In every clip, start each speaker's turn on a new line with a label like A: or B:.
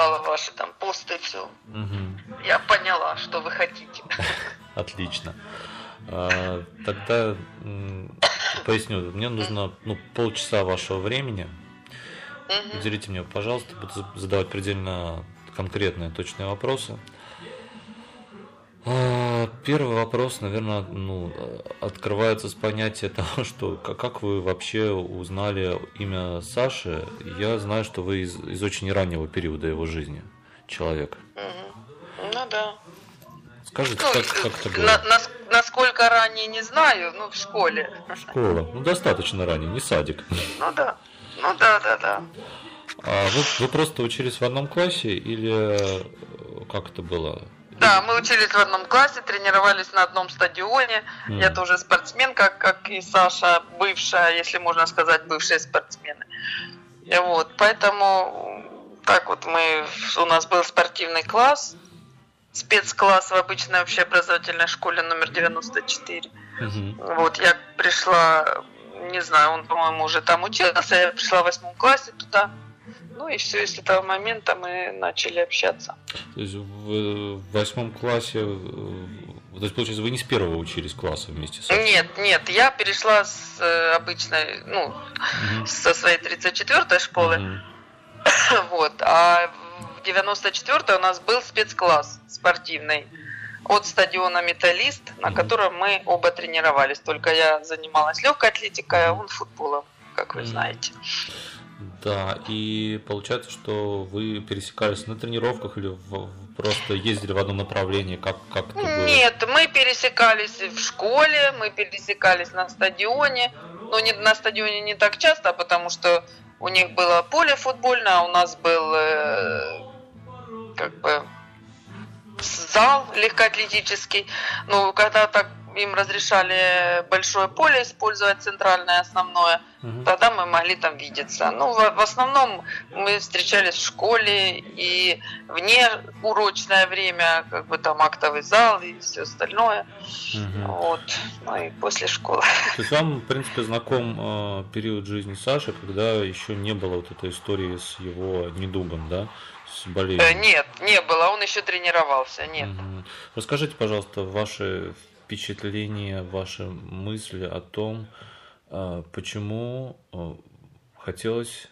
A: читала ваши там посты, все. Я поняла, что вы хотите.
B: Отлично. Тогда поясню. Мне нужно полчаса вашего времени. Уделите мне, пожалуйста, буду задавать предельно конкретные, точные вопросы. Первый вопрос, наверное, открывается с понятия того, что как вы вообще узнали имя Саши. Я знаю, что вы из очень раннего периода его жизни человек.
A: Ну да.
B: Скажите, как это было?
A: Насколько ранее, не знаю, в школе.
B: Школа. Достаточно ранее, не садик.
A: Ну да. Да.
B: А вы просто учились в одном классе или как это было?
A: Да, мы учились в одном классе, тренировались на одном стадионе. Я тоже спортсмен, как и Саша, бывшая, если можно сказать, бывшие спортсмены. Вот, поэтому так вот у нас был спортивный класс, спецкласс в обычной общеобразовательной школе номер 94. Вот, я пришла, не знаю, он, по-моему, уже там учился, я пришла в 8 классе туда. И все, с этого момента мы начали общаться.
B: То есть в 8 классе, то есть, получается, вы не с первого учились класса вместе с Сашей?
A: Нет, я перешла с обычной, со своей 34-й школы. Вот, а в 94-й у нас был спецкласс спортивный от стадиона «Металлист», на котором мы оба тренировались. Только я занималась легкой атлетикой, а он футболом, как вы знаете.
B: Да, и получается, что вы пересекались на тренировках или просто ездили в одном направлении, как это было?
A: Нет, мы пересекались в школе, мы пересекались на стадионе, но на стадионе не так часто, потому что у них было поле футбольное, а у нас был зал легкоатлетический. Когда так им разрешали большое поле использовать, центральное, основное, тогда мы могли там видеться. В основном мы встречались в школе и вне урочное время, там актовый зал и все остальное. Вот. И после школы.
B: То есть вам, в принципе, знаком период жизни Саши, когда еще не было вот этой истории с его недугом, да? С болезнью?
A: Нет, не было, он еще тренировался, нет.
B: Расскажите, пожалуйста, ваши впечатления, ваши мысли о том, почему хотелось,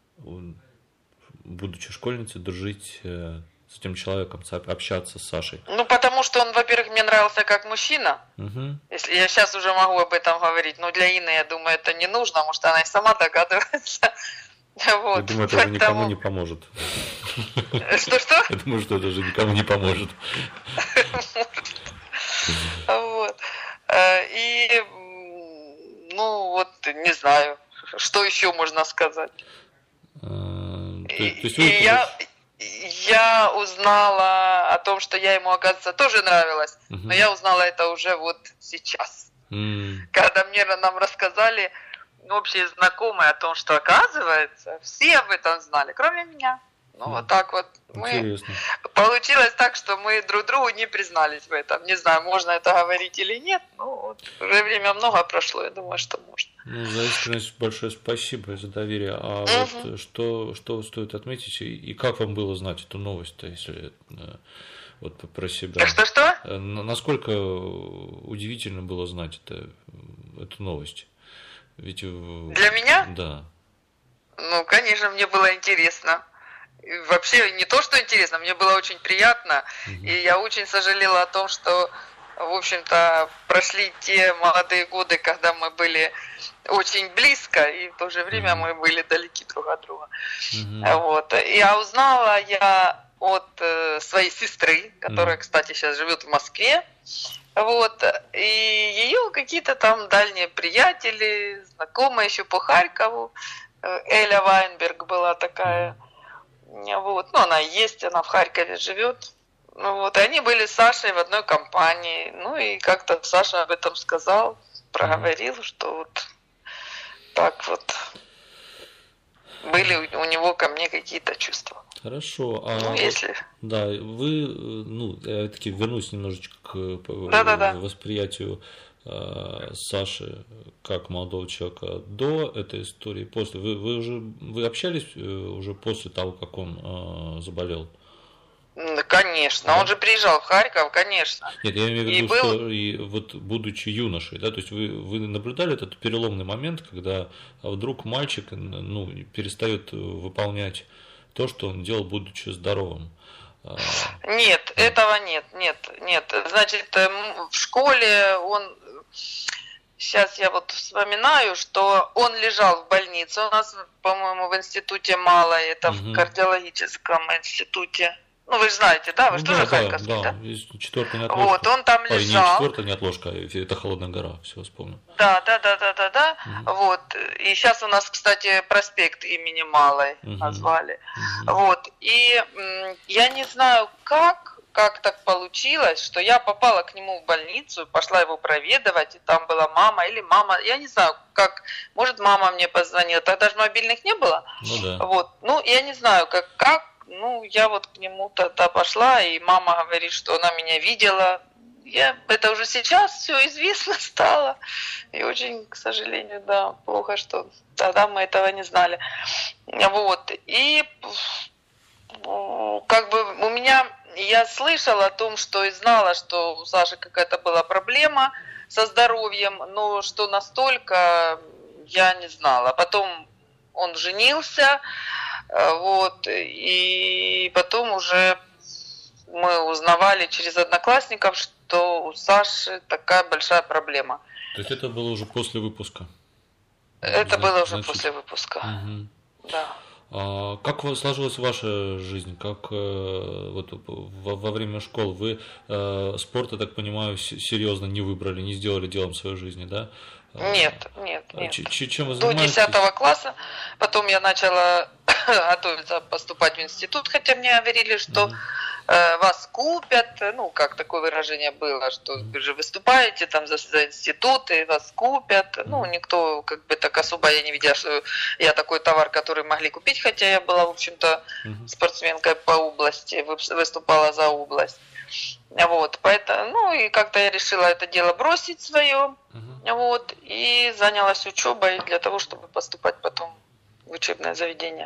B: будучи школьницей, дружить с этим человеком, общаться с Сашей?
A: Потому что он, во-первых, мне нравился как мужчина. Если я сейчас уже могу об этом говорить, но для Инны, я думаю, это не нужно, может, она и сама догадывается. Вот.
B: Я думаю, это уже никому не поможет.
A: Что?
B: Я думаю, что это уже никому не поможет.
A: Вот. И, не знаю, что еще можно сказать. Я узнала о том, что я ему, оказывается, тоже нравилась, но я узнала это уже сейчас. Когда нам рассказали общие знакомые о том, что, оказывается, все об этом знали, кроме меня. Вот так вот. Получилось так, что мы друг другу не признались в этом. Не знаю, можно это говорить или нет, уже время много прошло, я думаю, что можно.
B: За искренность большое спасибо за доверие. А вот что стоит отметить, и как вам было знать эту новость-то, если вот про себя?
A: Что?
B: Насколько удивительно было знать эту новость? Ведь
A: для меня?
B: Да.
A: Конечно, мне было интересно. Вообще, не то, что интересно, мне было очень приятно. И я очень сожалела о том, что, в общем-то, прошли те молодые годы, когда мы были очень близко, и в то же время мы были далеки друг от друга. Вот. И узнала я от своей сестры, которая, кстати, сейчас живет в Москве. Вот. И ее какие-то там дальние приятели, знакомые еще по Харькову. Эля Вайнберг была такая. Вот. Она есть, она в Харькове живет. Вот. И они были с Сашей в одной компании. И как-то Саша об этом сказал, проговорил, что вот так вот были у него ко мне какие-то чувства.
B: Хорошо.
A: Если...
B: Да, вы, я таки вернусь немножечко к
A: Да.
B: восприятию Саши как молодого человека до этой истории, после? Вы общались уже после того, как он заболел?
A: Конечно,
B: Да?
A: он же приезжал в Харьков, конечно.
B: Нет, я имею в
A: И
B: виду,
A: был,
B: что и вот будучи юношей, да, то есть вы наблюдали этот переломный момент, когда вдруг мальчик, ну, перестает выполнять то, что он делал, будучи здоровым.
A: нет, этого нет, нет, нет. Значит, в школе он, сейчас я вот вспоминаю, что он лежал в больнице у нас, по-моему, в институте Малой, это в
B: Угу.
A: кардиологическом институте. Ну, вы же знаете, да, вы
B: Ну
A: же
B: да,
A: тоже
B: да,
A: харьковский,
B: да,
A: да?
B: есть четвертая неотложка.
A: Вот, он там
B: Ой, не
A: лежал.
B: четвертая неотложка, это холодная гора, все вспомнил.
A: Да, да, да, да, да, да.
B: Угу.
A: Вот. И сейчас у нас, кстати, проспект имени Малой
B: Угу.
A: назвали.
B: Угу.
A: Вот. И я не знаю, как так получилось, что я попала к нему в больницу, пошла его проведывать, и там была мама или мама, я не знаю, как, может, мама мне позвонила, тогда же мобильных не было.
B: Ну да.
A: Вот. Ну, я не знаю, как, ну, я вот к нему тогда пошла, и мама говорит, что она меня видела. Это уже сейчас все известно стало. И очень, к сожалению, да, плохо, что тогда мы этого не знали. Вот. И как бы у меня, я слышала о том, что и знала, что у Саши какая-то была проблема со здоровьем, но что настолько, я не знала. Потом он женился, вот, и потом уже мы узнавали через одноклассников, что у Саши такая большая проблема.
B: То есть это было уже после выпуска?
A: Это было уже
B: Значит,
A: после выпуска.
B: угу.
A: Да.
B: Как сложилась ваша жизнь? Как вот во время школы вы спорт, я так понимаю, серьезно не выбрали, не сделали делом своей жизни, да?
A: Нет, нет, нет.
B: Чем вы
A: До
B: занимаетесь?
A: 10 класса. Потом я начала готовиться поступать в институт, хотя мне говорили, что вас купят, ну, как такое выражение было, что вы же выступаете там за институт, и вас купят. Ну, никто, как бы, так особо я не видела, что я такой товар, который могли купить, хотя я была, в общем-то, спортсменкой по области, выступала за область. Вот, поэтому, ну, и как-то я решила это дело бросить свое, вот, и занялась учебой для того, чтобы поступать потом в учебное заведение.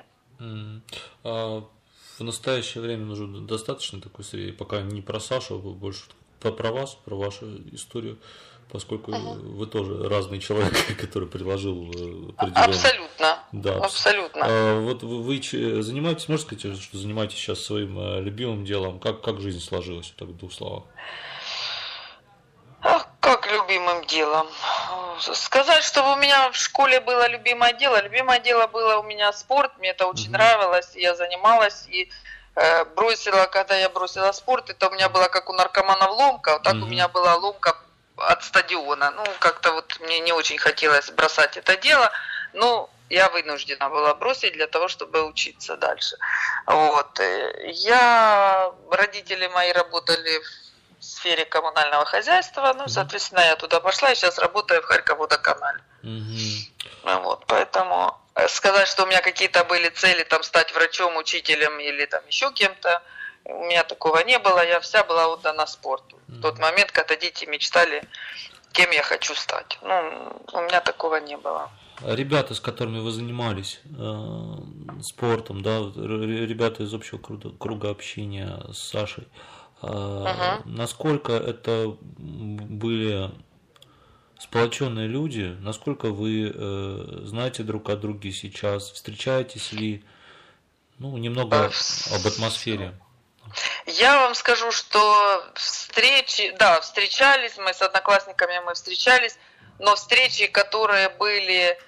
B: В настоящее время уже достаточно такой серии, пока не про Сашу, а больше про вас, про вашу историю, поскольку вы тоже разный человек, который приложил определенный...
A: Абсолютно.
B: Да,
A: абсолютно.
B: Вот вы занимаетесь, можно сказать, что занимаетесь сейчас своим любимым делом? Как жизнь сложилась, вот так в 2 словах?
A: Как любимым делом? Сказать, что у меня в школе было любимое дело было у меня спорт, мне это очень нравилось, я занималась и когда я бросила спорт, это у меня было как у наркоманов ломка, вот так у меня была ломка от стадиона. Ну, как-то вот мне не очень хотелось бросать это дело, но я вынуждена была бросить для того, чтобы учиться дальше. Вот. Родители мои работали в сфере коммунального хозяйства, ну, соответственно, я туда пошла, и сейчас работаю в Харьковводоканале. Вот, поэтому сказать, что у меня какие-то были цели, там, стать врачом, учителем или там еще кем-то, у меня такого не было, я вся была отдана спорту. В тот момент, когда дети мечтали, кем я хочу стать. Ну, у меня такого не было.
B: Ребята, с которыми вы занимались спортом, да, ребята из общего круга общения с Сашей, насколько это были сплоченные люди, насколько вы знаете друг о друге сейчас, встречаетесь ли, ну, немного об атмосфере.
A: Я вам скажу, что встречались мы с одноклассниками, но встречи, которые были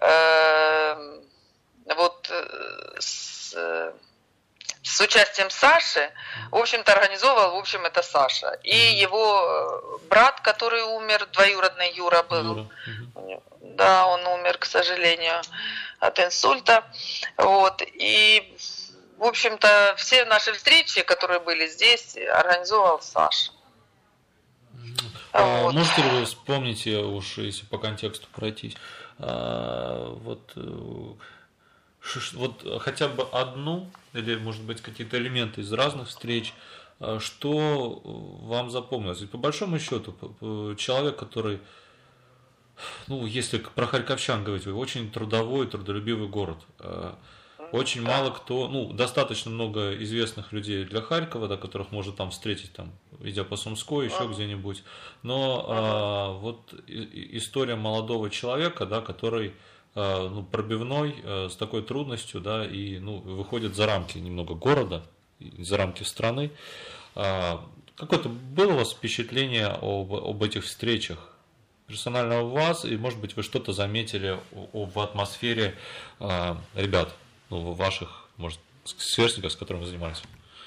A: с участием Саши, в общем-то, организовывал, это Саша. И его брат, который умер, двоюродный Юра был. Да, он умер, к сожалению, от инсульта. Вот. И, в общем-то, все наши встречи, которые были здесь, организовывал Саша.
B: Вот. Можете ли вы вспомнить, уж если по контексту пройтись, вот хотя бы одну, или, может быть, какие-то элементы из разных встреч, Что вам запомнилось? Ведь по большому счету, человек, который, ну, если про харьковчан говорить, очень трудовой, трудолюбивый город. Очень мало кто, ну, достаточно много известных людей для Харькова, да, которых можно там встретить, там, идя по Сумской, еще где-нибудь. Но вот история молодого человека, да, который ну, пробивной, с такой трудностью, да, и ну, выходит за рамки немного города, за рамки страны. Какое-то было у вас впечатление об этих встречах? Персонально у вас, и может быть вы что-то заметили в атмосфере ребят, ну, ваших, может, сверстников, с которыми вы занимались?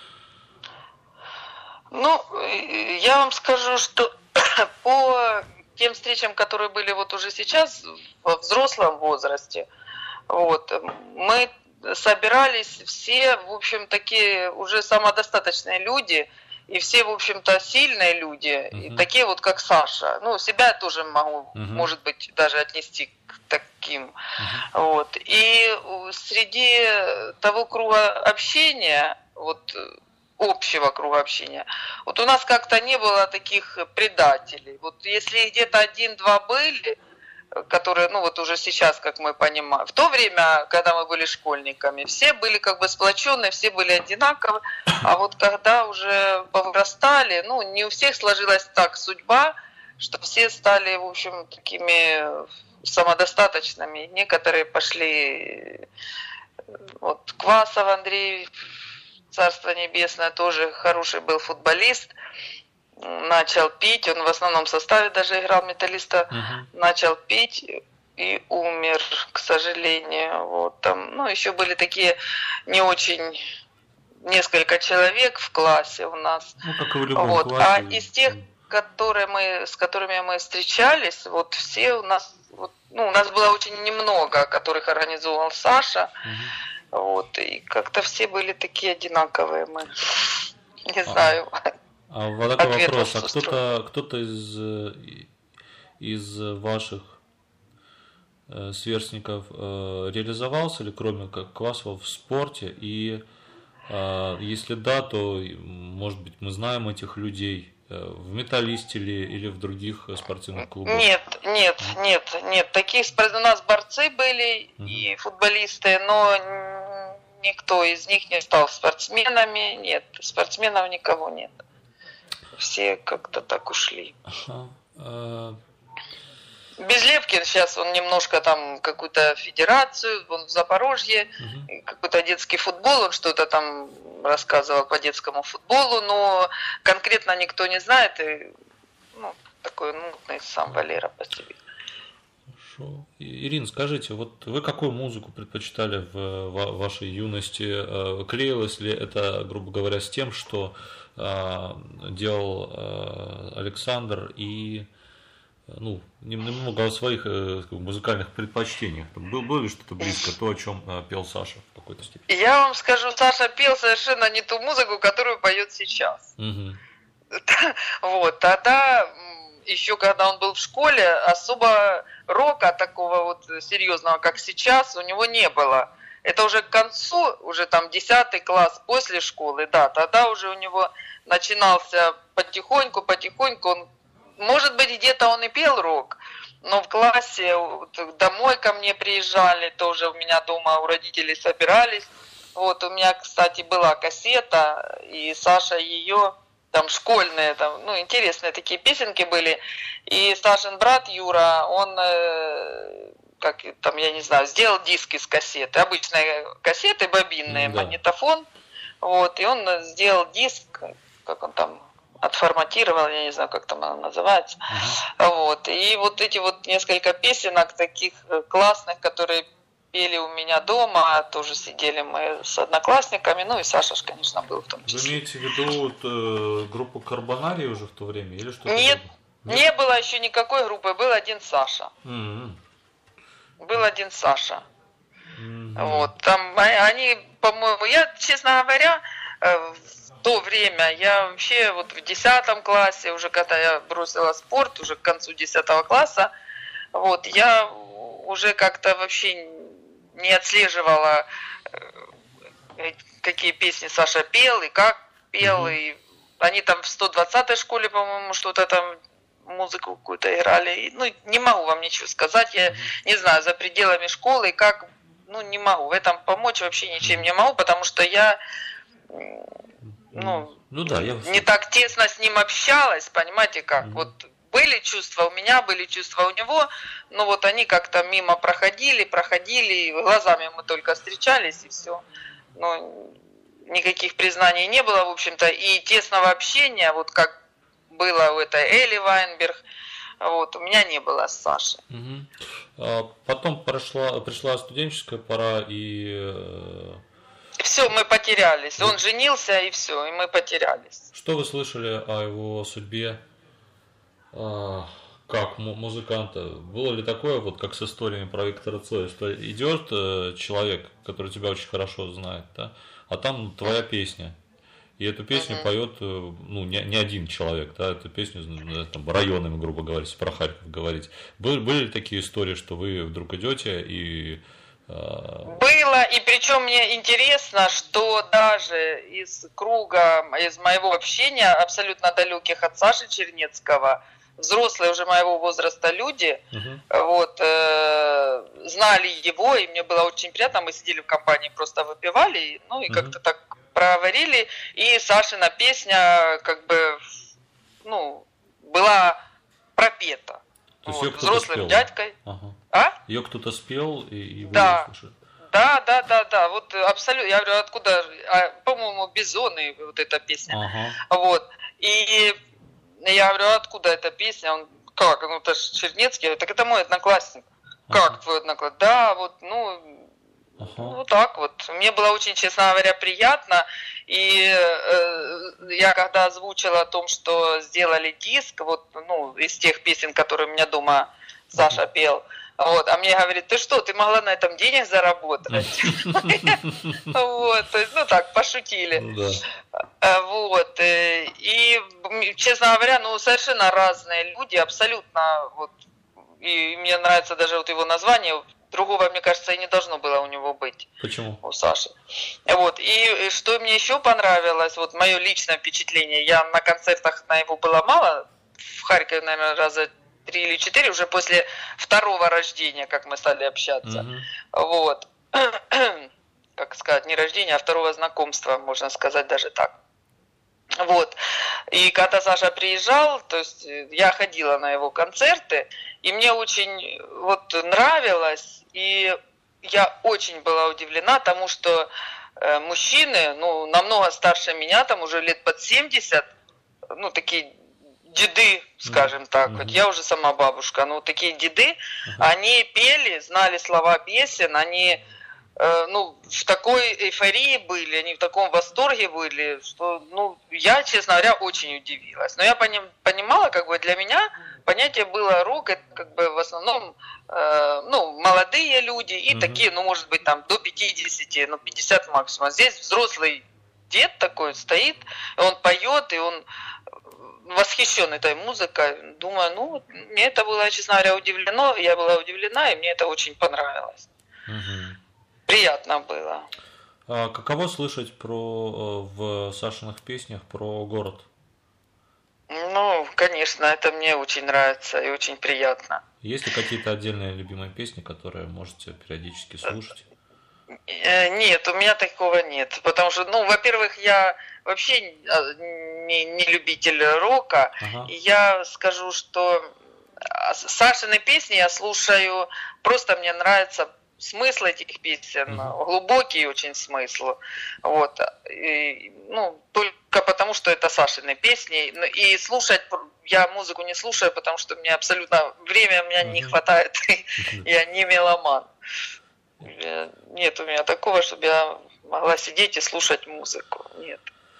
A: Ну, я вам скажу, что по тем встречам, которые были вот уже сейчас, во взрослом возрасте, вот, мы собирались все, в общем, такие уже самодостаточные люди, и все, в общем-то, сильные люди, и такие вот, как Саша. Ну, себя я тоже могу, может быть, даже отнести к таким. Вот. И среди того круга общения, вот, общего круга общения, вот у нас как-то не было таких предателей. Вот если где-то один-два были, которые, ну вот уже сейчас, как мы понимаем, в то время, когда мы были школьниками, все были как бы сплоченные, все были одинаковы, а вот когда уже повырастали, ну не у всех сложилась так судьба, что все стали, в общем, такими самодостаточными. Некоторые пошли, вот Квасов Андрей, Царство Небесное, тоже хороший был футболист, начал пить, он в основном составе даже играл металлиста, начал пить и умер, к сожалению. Вот там, ну, еще были такие не очень, несколько человек в классе у нас.
B: Ну, как и в любом
A: вот.
B: классе.
A: А из тех, с которыми мы встречались, вот все у нас, вот, ну, у нас было очень немного, которых организовал Саша. Вот, и как-то все были такие одинаковые мы. Не знаю.
B: А вот такой вопрос, а кто-то из ваших сверстников реализовался ли, кроме как Квасова, в спорте? И если да, то, может быть, мы знаем этих людей в Металлисте или в других спортивных клубах?
A: Нет. Таких у нас борцы были и футболисты, но никто из них не стал спортсменами. Нет, спортсменов никого нет. Все как-то так ушли. Безлепкин сейчас, он немножко там какую-то федерацию, он в Запорожье, какой-то детский футбол, он что-то там рассказывал по детскому футболу, но конкретно никто не знает, и ну, такой нудный сам Валера по себе.
B: Хорошо. Ирина, скажите, вот вы какую музыку предпочитали в вашей юности? Клеилось ли это, грубо говоря, с тем, что делал Александр, и ну, немного о своих музыкальных предпочтениях? Было ли что-то близко, то, о чем пел Саша в какой-то степени?
A: Я вам скажу, Саша пел совершенно не ту музыку, которую поет сейчас. Вот, тогда, еще когда он был в школе, особо рока такого вот серьезного, как сейчас, у него не было. Это уже к концу, уже там 10 класс после школы, да, тогда уже у него начинался потихоньку, он, может быть, где-то он и пел рок, но в классе домой ко мне приезжали, тоже у меня дома у родителей собирались. Вот у меня, кстати, была кассета, и Саша ее, там школьные, там, ну, интересные такие песенки были. И Сашин брат Юра, он, как там, я не знаю, сделал диск из кассеты, обычные кассеты бобинные, магнитофон. Вот, и он сделал диск, как он там отформатировал, я не знаю, как там она называется. Вот, и вот эти вот несколько песенок таких классных, которые пели у меня дома, тоже сидели мы с одноклассниками, ну и Саша, конечно, был в том числе.
B: Вы имеете в виду группу Карбонарий уже в то время или что-то?
A: Нет, не было еще никакой группы, был один Саша. Был один Саша. Вот, там они, по-моему, я, честно говоря, в то время, я вообще вот в 10 классе, уже когда я бросила спорт, уже к концу 10 класса, вот, я уже как-то вообще не отслеживала, какие песни Саша пел и как пел, и они там в 120-й школе, по-моему, что-то там музыку какую-то играли. Ну, не могу вам ничего сказать. Я не знаю, за пределами школы, как, ну, не могу. В этом помочь вообще ничем не могу, потому что я, ну да, не так тесно с ним общалась, понимаете как. Вот были чувства у меня, были чувства у него, но вот они как-то мимо проходили, глазами мы только встречались и все. Но никаких признаний не было, в общем-то, и тесного общения, вот как было у этой Элли Вайнберг, вот, у меня не было с Сашей.
B: Потом пришла студенческая пора, и...
A: Все, мы потерялись. Он женился, и все, и мы потерялись.
B: Что вы слышали о его судьбе как музыканта? Было ли такое, вот как с историями про Виктора Цоя, что идет человек, который тебя очень хорошо знает, да, а там твоя песня, и эту песню поет, ну, не один человек, да, эту песню там, районами, грубо говоря, если про Харьков говорить. Были ли такие истории, что вы вдруг идете и...
A: Было, и причем мне интересно, что даже из круга, из моего общения, абсолютно далеких от Саши Чернецкого, взрослые уже моего возраста люди, вот, знали его, и мне было очень приятно, мы сидели в компании, просто выпивали, ну и как-то так проговорили, и Сашина песня как бы, ну, была пропета.
B: То есть
A: вот,
B: ее
A: взрослым
B: спел,
A: дядькой.
B: Ага.
A: А?
B: Ее кто-то спел, и вы
A: да.
B: ее слышали?
A: Да, вот абсолютно. Я говорю, откуда, по-моему, Бизоны, вот эта песня. Вот. И я говорю, откуда эта песня? Он, как, ну это же Чернецкий. Я говорю, так это мой одноклассник. Как твой одноклассник? Да, вот, ну, вот так вот. Мне было очень, честно говоря, приятно. И я когда озвучила о том, что сделали диск, вот, ну, из тех песен, которые у меня дома Саша пел, вот, а мне говорит, ты что, ты могла на этом денег заработать? Вот, то есть, ну так, пошутили. Вот, и, честно говоря, ну, совершенно разные люди, абсолютно, вот, и мне нравится даже вот его название, другого, мне кажется, и не должно было у него быть.
B: Почему?
A: У Саши. Вот, и что мне еще понравилось, вот мое личное впечатление, я на концертах на его было мало, в Харькове, наверное, раза 3 или 4, уже после второго рождения, как мы стали общаться. Вот. Как сказать, не рождения, а второго знакомства, можно сказать даже так. Вот. И когда Саша приезжал, то есть я ходила на его концерты, и мне очень вот нравилось, и я очень была удивлена тому, что мужчины, ну, намного старше меня, там уже лет под 70, ну, такие деды, скажем так, вот я уже сама бабушка, но такие деды, они пели, знали слова песен, они, ну, в такой эйфории были, они в таком восторге были, что, ну, я, честно говоря, очень удивилась. Но я понимала, как бы для меня понятие было рок, это как бы в основном, ну, молодые люди и такие, ну, может быть, там до 50, ну, 50 максимум. Здесь взрослый дед такой стоит, и он поет, и он восхищен этой музыкой. Думаю, ну, мне это было, честно говоря, удивлено. Я была удивлена, и мне это очень понравилось. Приятно было.
B: А каково слышать в Сашиных песнях про город?
A: Ну, конечно, это мне очень нравится и очень приятно.
B: Есть ли какие-то отдельные любимые песни, которые можете периодически слушать?
A: Нет, у меня такого нет. Потому что, ну, во-первых, я вообще не любитель рока. И я скажу, что Сашины песни я слушаю, просто мне нравится смысл этих песен, глубокий очень смысл. Вот. И, ну, только потому, что это Сашины песни. И слушать я музыку не слушаю, потому что мне абсолютно время у меня не хватает. Я не меломан. Нет у меня такого, чтобы я могла сидеть и слушать музыку. Нет.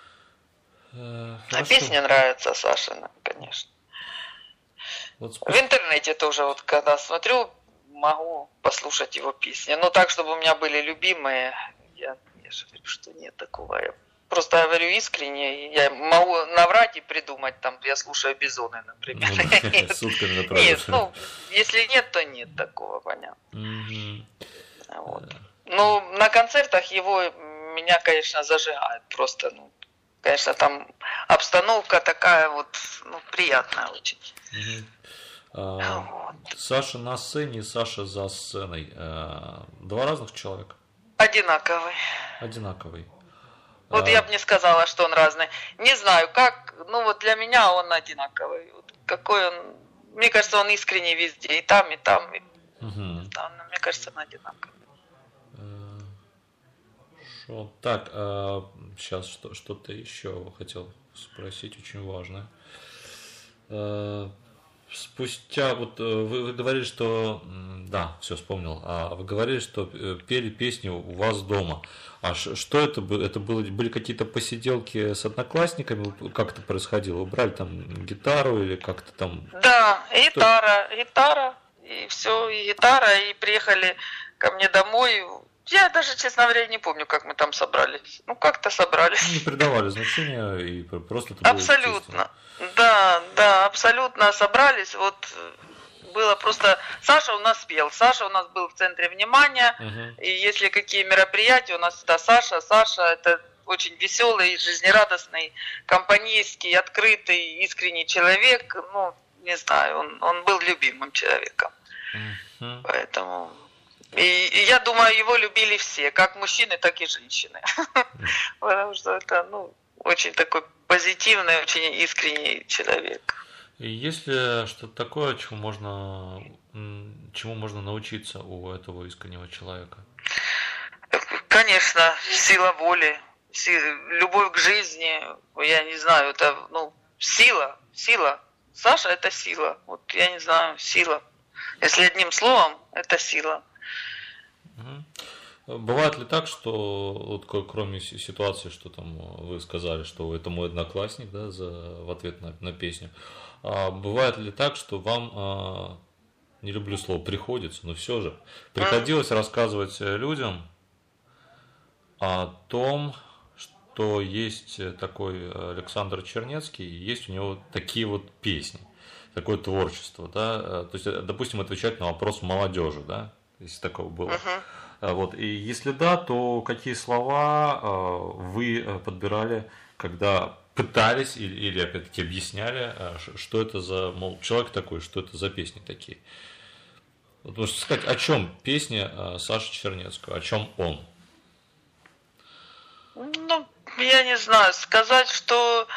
A: А песня нравится Сашина, конечно. Вот в интернете тоже, вот когда смотрю, могу послушать его песни. Но так, чтобы у меня были любимые, я же говорю, что нет такого. Я просто говорю искренне, я могу наврать и придумать, там, я слушаю Бизоны, например. Нет, ну, если нет, то нет такого, понятно. Вот. Ну, на концертах его меня, конечно, зажигает просто, ну, конечно, там обстановка такая вот, ну, приятная очень. Вот.
B: Саша на сцене и Саша за сценой. Два разных человека?
A: Одинаковый.
B: Одинаковый.
A: Вот я бы не сказала, что он разный. Не знаю, как, ну вот для меня он одинаковый. Вот какой он, мне кажется, он искренний везде, и там, и там. И там, но мне кажется, он одинаковый.
B: Хорошо. Так, сейчас что-то еще хотел спросить, очень важное. Спустя, вот вы говорили, что, да, все вспомнил, вы говорили, что пели песни у вас дома. А что это было? Это были какие-то посиделки с одноклассниками? Как это происходило? Вы брали там гитару или как-то там?
A: Да, гитара, и все, и гитара, и приехали ко мне домой. Я даже, честно говоря, не помню, как мы там собрались. Ну, как-то собрались.
B: Не придавали значения, и просто это было
A: абсолютно. Да, абсолютно собрались. Вот было просто... Саша у нас пел, Саша у нас был в центре внимания. И если какие мероприятия, у нас всегда Саша это очень веселый, жизнерадостный, компанейский, открытый, искренний человек. Ну, не знаю, он был любимым человеком. Поэтому... И я думаю, его любили все, как мужчины, так и женщины. Потому что это, ну, очень такой позитивный, очень искренний человек.
B: И есть ли что-то такое, чему можно научиться у этого искреннего человека?
A: Конечно, сила воли, любовь к жизни, я не знаю, это, ну, сила. Саша – это сила. Вот я не знаю, сила. Если одним словом, это сила.
B: Бывает ли так, что вот кроме ситуации, что там вы сказали, что это мой одноклассник, да, в ответ на песню, бывает ли так, что вам, не люблю слово приходится, но все же приходилось рассказывать людям о том, что есть такой Александр Чернецкий, и есть у него такие вот песни, такое творчество, да, то есть, допустим, отвечать на вопрос молодежи, да, если такого было. Вот. И если да, то какие слова вы подбирали, когда пытались или опять-таки объясняли, что это за человек такой, что это за песни такие? Вот, можно сказать, о чем песни Саши Чернецкого, о чем он?
A: Ну, я не знаю, сказать, что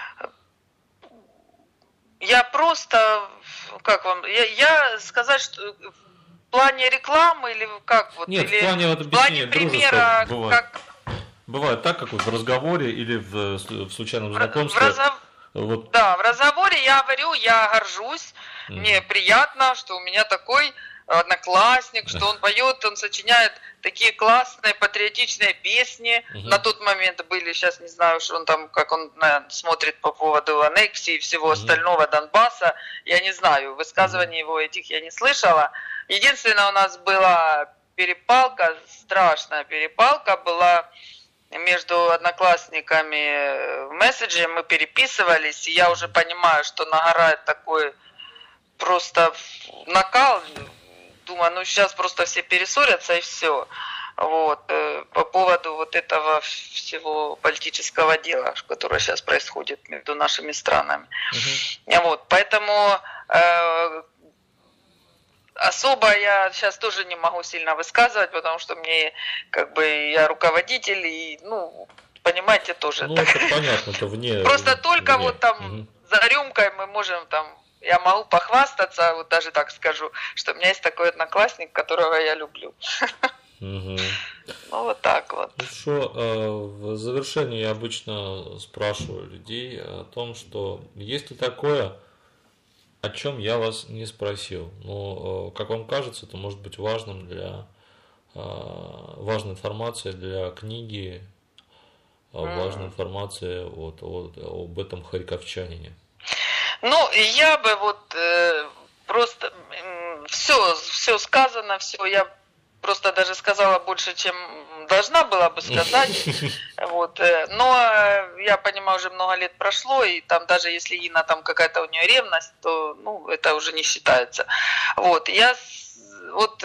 A: я просто, как вам, я сказать, что в плане рекламы или как вот?
B: Нет,
A: или
B: в плане вот объяснения,
A: в плане примера,
B: бывает. Бывает так, как вот в разговоре или в случайном знакомстве. Вот.
A: Да, в разговоре я говорю, я горжусь, мне приятно, что у меня такой одноклассник, что он поет, он сочиняет такие классные патриотичные песни. На тот момент были, сейчас не знаю, что он там, как он смотрит по поводу аннексии и всего остального Донбасса. Я не знаю, высказываний его этих я не слышала. Единственное, у нас была перепалка, страшная перепалка была между одноклассниками в месседже, мы переписывались, и я уже понимаю, что нагорает такой просто накал. Думаю, ну сейчас просто все перессорятся и все. Вот. По поводу вот этого всего политического дела, которое сейчас происходит между нашими странами. Вот. Поэтому особо я сейчас тоже не могу сильно высказывать, потому что мне, как бы, я руководитель, и, ну, понимаете, тоже.
B: Ну, это понятно, это вне.
A: Просто только вот там за рюмкой мы можем там, я могу похвастаться, вот даже так скажу, что у меня есть такой одноклассник, которого я люблю. Ну, вот так вот.
B: Хорошо, в завершении я обычно спрашиваю людей о том, что есть ли такое, о чем я вас не спросил. Но, как вам кажется, это может быть важным важной информацией для книги, важной информацией об этом харьковчанине.
A: Ну, я бы вот просто все сказано, все, я просто даже сказала больше, чем должна была бы сказать. Вот. Но я понимаю, уже много лет прошло, и там даже если Инна там какая-то у нее ревность, то, ну, это уже не считается. Вот. Я вот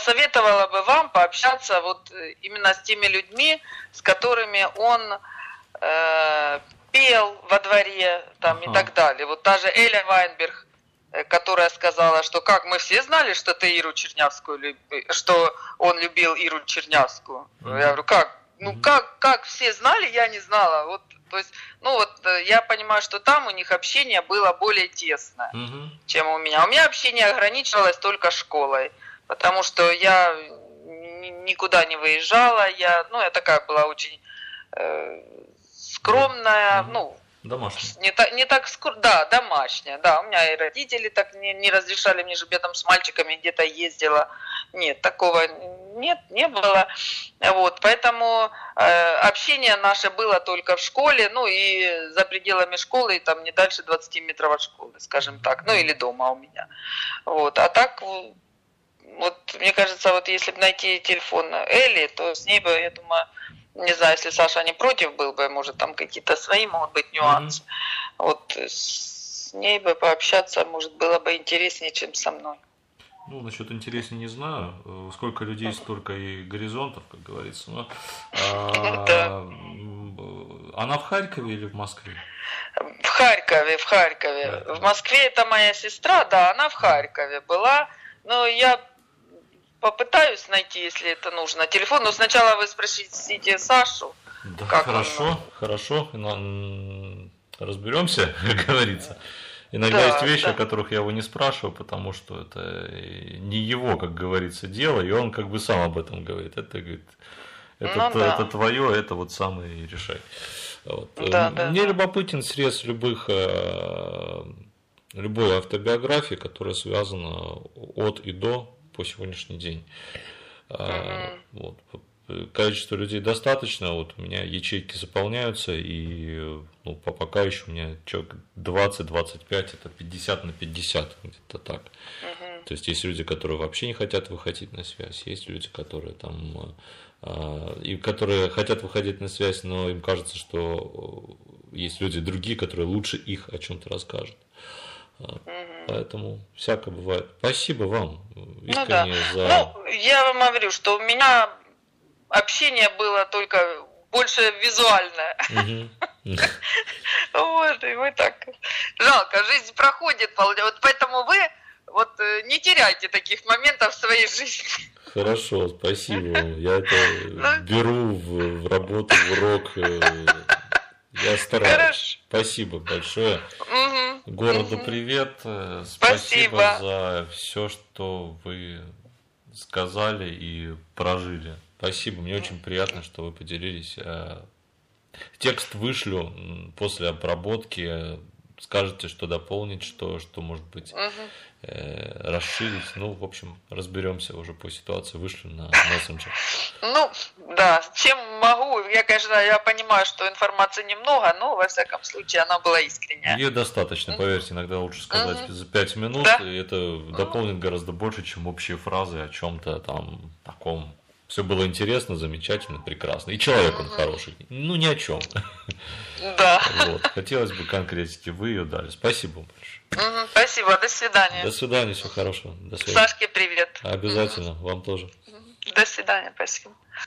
A: посоветовала бы вам пообщаться вот именно с теми людьми, с которыми он пел во дворе там и так далее. Вот та же Эля Вайнберг, которая сказала, что как мы все знали, что ты Иру Чернявскую, что он любил Иру Чернявскую. Я говорю, как? Ну как все знали, я не знала. Вот, то есть, ну вот я понимаю, что там у них общение было более тесное, чем у меня. У меня общение ограничивалось только школой, потому что я никуда не выезжала, я такая была очень скромная,
B: домашняя.
A: Домашняя, да, у меня и родители так не разрешали мне, чтобы я там с мальчиками где-то ездила, нет, такого не было, вот, поэтому общение наше было только в школе, и за пределами школы, там не дальше 20 метров от школы, скажем так, или дома у меня, вот, а так, вот, мне кажется, вот если бы найти телефон Элли, то с ней бы, я думаю, не знаю, если Саша не против был бы, может, там какие-то свои могут быть нюансы. Вот с ней бы пообщаться, может, было бы интереснее, чем со мной.
B: Ну, насчет интереснее не знаю. Сколько людей, столько и горизонтов, как говорится. Но, она в Харькове или в Москве?
A: В Харькове. Да. В Москве это моя сестра, да, она в Харькове была. Но я попытаюсь найти, если это нужно, телефон. Но сначала вы спросите Сашу.
B: Да, хорошо. Разберемся, как говорится. Иногда есть вещи, о которых я его не спрашиваю, потому что это не его, как говорится, дело, и он как бы сам об этом говорит. Это, говорит, это твое, это вот сам и решай. Вот. Мне любопытен срез любой автобиографии, которая связана от и до по сегодняшний день. Вот. Количество людей достаточно, вот у меня ячейки заполняются, и пока еще у меня человек 20-25, это 50 на 50, где-то так. То есть есть люди, которые вообще не хотят выходить на связь, есть люди, которые там которые хотят выходить на связь, но им кажется, что есть люди другие, которые лучше их о чем-то расскажут. Поэтому всякое бывает. Спасибо вам искренне за...
A: я вам говорю, что у меня общение было только больше визуальное. Вот, и мы так... Жалко, жизнь проходит, вот поэтому вы не теряйте таких моментов в своей жизни.
B: Хорошо, спасибо вам. Я это беру в работу, в урок. Я стараюсь. Хорошо. Спасибо большое. Городу привет. Спасибо за все, что вы сказали и прожили. Спасибо, мне очень приятно, что вы поделились. Текст вышлю после обработки. Скажете, что дополнить, что может быть расширить. В общем, разберемся уже по ситуации. Вышлю на мессенджер.
A: Чем могу. Я понимаю, что информации немного, но во всяком случае она была искренняя.
B: Ее достаточно, поверьте, иногда лучше сказать за 5 минут, и это дополнит гораздо больше, чем общие фразы о чем-то там таком. Все было интересно, замечательно, прекрасно. И человек он хороший. Ни о чем.
A: Да.
B: Вот. Хотелось бы конкретики. Вы ее дали. Спасибо вам большое.
A: Спасибо. До свидания.
B: До свидания. Всего хорошего. До свидания.
A: Сашке привет.
B: Обязательно. Вам тоже.
A: До свидания. Спасибо.